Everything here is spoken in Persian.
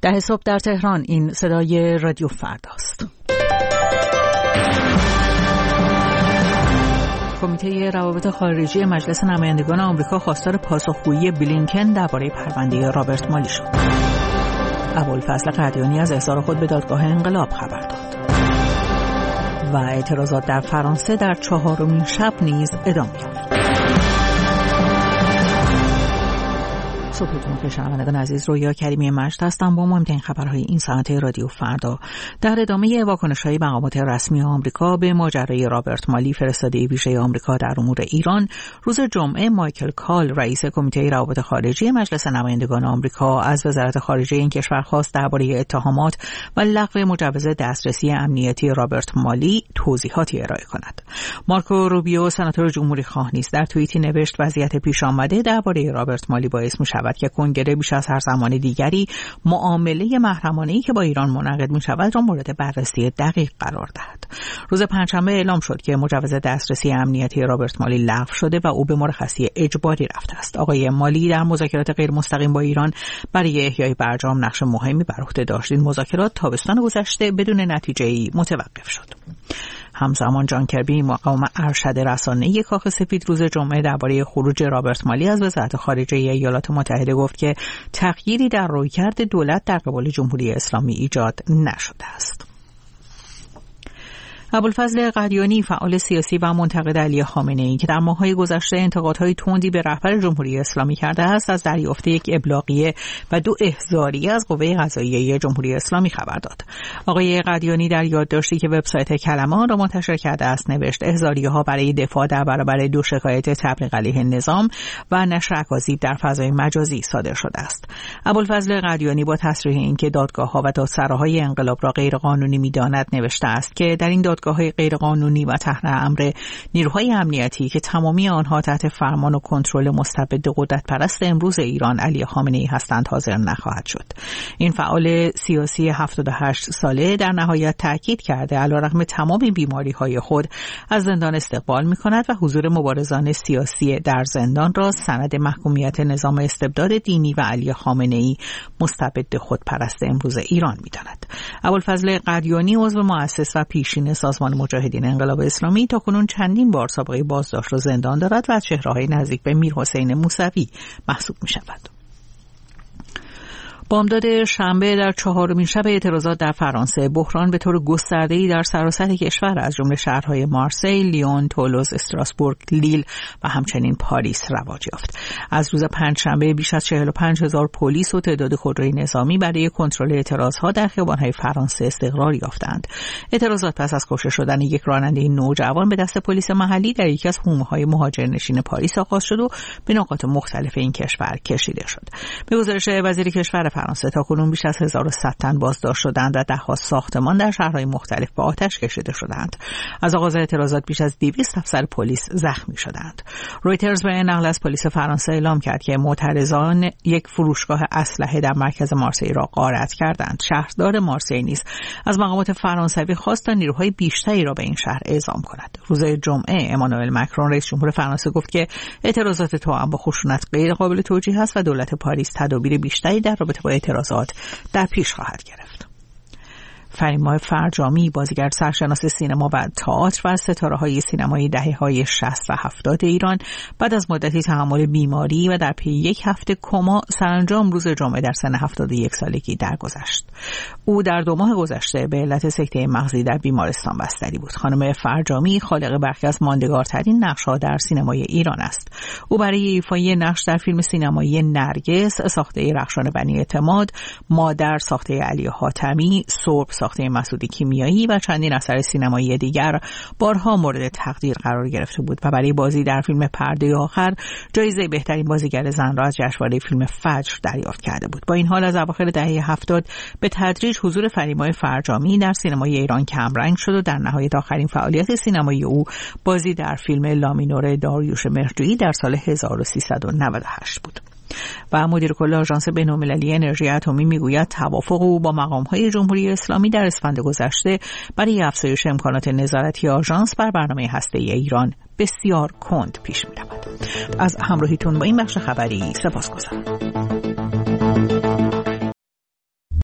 10 صبح در تهران. این صدای رادیو فرداست. کمیته روابط خارجی مجلس نمایندگان آمریکا خواستار پاسخگویی بلینکن درباره پرونده رابرت مالی شد. ابوالفضل قدیانی از احضار خود به دادگاه انقلاب خبر داد. و اعتراضات در فرانسه در 4مین شب نیز ادامه یافت. صبحتون بخیر شنوندگان عزیز، رویا کریمی مجد هستم با مهمترین خبرهای این ساعت رادیو فردا. در ادامه واکنش‌های مقامات رسمی آمریکا به ماجرای رابرت مالی، فرستاده ویژه آمریکا در امور ایران، روز جمعه مایکل کال، رئیس کمیته روابط خارجی مجلس نمایندگان آمریکا، از وزارت خارجه این کشور خواست درباره اتهامات و لغو مجوز دسترسی امنیتی رابرت مالی توضیحاتی ارائه کند. مارکو روبیو، سناتور جمهوری‌خواه، نیز در توییتی نوشت وضعیت پیش آمده درباره رابرت مالی باعث می‌شود که کنگره بیش از هر زمان دیگری معامله محرمانه‌ای که با ایران منعقد می‌شود را مورد بررسی دقیق قرار دهد. روز پنجشنبه اعلام شد که مجوز دسترسی امنیتی رابرت مالی لغو شده و او به مرخصی اجباری رفته است. آقای مالی در مذاکرات غیر مستقیم با ایران برای احیای برجام نقش مهمی بر عهده داشت. این مذاکرات تابستان گذشته بدون نتیجه‌ای متوقف شد. همزمان جان کربی، مقام ارشد رسانه‌ای کاخ سفید، روز جمعه درباره خروج رابرت مالی از وزارت خارجه ایالات متحده گفت که تغییری در رویکرد دولت در قبال جمهوری اسلامی ایجاد نشده است. ابوالفضل قدیانی، فعال سیاسی و منتقد علی خامنه‌ای که در ماه‌های گذشته انتقادهای تندی به رهبر جمهوری اسلامی کرده است، از دریافت یک ابلاغیه و 2 احضاریه از قوه قضاییه جمهوری اسلامی خبر داد. آقای قدیانی در یادداشتی که وبسایت کلمه آن را منتشر کرده است نوشت احضاریه‌ها برای دفاع در برابر 2 شکایت تبلیغ علیه نظام و نشر اکاذیب در فضای مجازی صادر شده است. ابوالفضل قدیانی با تصریح اینکه دادگاه‌ها و دادسراهای انقلاب را غیرقانونی می‌داند نوشته است که در این دادگاه‌های غیرقانونی و تحت امر نیروهای امنیتی که تمامی آنها تحت فرمان و کنترل مستبد قدرت پرست امروز ایران علی خامنه‌ای هستند حاضر نخواهد شد. این فعال سیاسی 78 ساله در نهایت تاکید کرده علیرغم تمام بیماری‌های خود از زندان استقبال می‌کند و حضور مبارزان سیاسی در زندان را سند محکومیت نظام استبداد دینی و علی خامنه‌ای مستبد خودپرست امروز ایران می‌داند. ابوالفضل قدیانی عضو مؤسس و پیشین سازمان مجاهدین انقلاب اسلامی تاکنون چندین بار سابقه بازداشت و زندان دارد و از چهره‌های نزدیک به میرحسین موسوی محسوب می‌شود. بامداد شنبه در 4مین شب اعتراضات در فرانسه، بحران به طور گسترده‌ای در سراسر کشور از جمله شهرهای مارسی، لیون، تولوز، استراسبورگ، لیل و همچنین پاریس رواج یافت. از روز پنجشنبه بیش از 45,000 پلیس و تعداد خودروی نظامی برای کنترل اعتراضها در خیابان‌های فرانسه استقرار یافتند. اعتراضات پس از کشته شدن یک راننده نوجوان به دست پلیس محلی در یکی از حومه‌های مهاجرنشین پاریس آغاز شد و به نقاط مختلف این کشور کشیده شد. به گزارش وزیر کشور فرانسه تاکنون بیش از 1100 تن بازداشت شدند و ده‌ها ساختمان در شهرهای مختلف به آتش کشیده شدند. از آغاز اعتراضات بیش از 200 افسر پلیس زخمی شدند. رویترز به نقل از پلیس فرانسه اعلام کرد که معترضان یک فروشگاه اسلحه در مرکز مارسی را غارت کردند. شهردار مارسی نیز از مقامات فرانسوی خواست تا نیروهای بیشتری را به این شهر اعزام کند. روز جمعه امانوئل مکرون، رئیس جمهور فرانسه، گفت که اعتراضات توأم با خشونت غیر قابل توجیه است و دولت پاریس تدابیر بیشتری در رابطه با اعتراضات در پیش خواهد گرفت. فریمای فرجامی، بازیگر سرشناس سینما و تئاتر و از ستاره‌های سینمایی دهه‌های 60 و 70 ایران، بعد از مدتی تحمل بیماری و در پی 1 هفته کما، سرانجام روز جمعه در سن 71 سالگی درگذشت. او در 2 ماه گذشته به علت سکته مغزی در بیمارستان بستری بود. خانم فرجامی خالق برخی از ماندگارترین نقش‌ها در سینمای ایران است. او برای ایفای نقش در فیلم سینمایی نرگس ساخته رخشان بنی اعتماد، مادر ساخته علی حاتمی، سرب ساخته مسعود کیمیایی و چندین اثر سینمایی دیگر بارها مورد تقدیر قرار گرفته بود و برای بازی در فیلم پرده آخر جایزه بهترین بازیگر زن را از جشنواره فیلم فجر دریافت کرده بود. با این حال از اواخر دهه 70 به تدریج حضور فریمای فرجامی در سینمای ایران کمرنگ شد و در نهایت آخرین فعالیت سینمایی او بازی در فیلم لامینور داریوش مهرجویی در سال 1398 بود. و مدیر کل آژانس بین‌المللی انرژی اتمی میگوید توافق او با مقام‌های جمهوری اسلامی در اسفند گذشته برای افزایش امکانات نظارتی آژانس بر برنامه هسته‌ای ایران بسیار کند پیش می‌رود. از همراهیتون با این بخش خبری سپاسگزارم.